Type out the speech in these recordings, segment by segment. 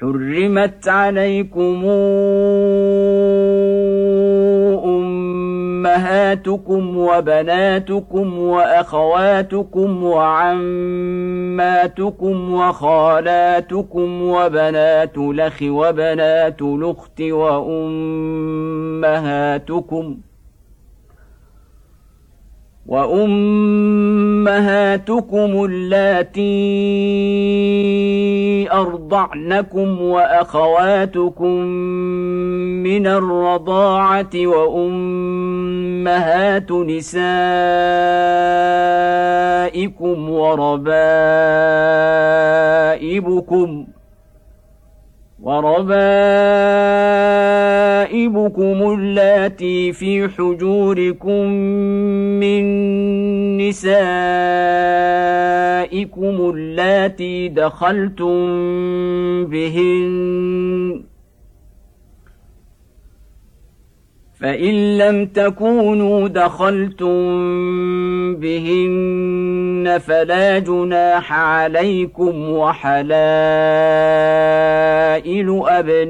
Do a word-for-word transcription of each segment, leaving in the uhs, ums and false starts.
حرمت عليكم أمهاتكم وبناتكم وأخواتكم وعماتكم وخالاتكم وبنات الأخ وبنات الأخت وأمهاتكم وأمهاتكم اللاتي أرضعنكم وأخواتكم من الرضاعة وأمهات نسائكم وربائبكم وربائبكم اللاتي في حجوركم من نسائكم اللاتي دخلتم بهن فإن لم تكونوا دخلتم بهن فلا جناح عليكم وحلائل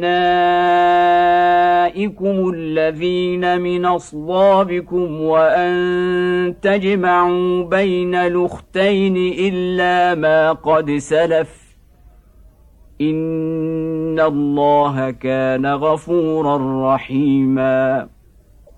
أبنائكم الذين من أصلابكم وأن تجمعوا بين الأختين إلا ما قد سلف إن الله كان غفورا رحيما.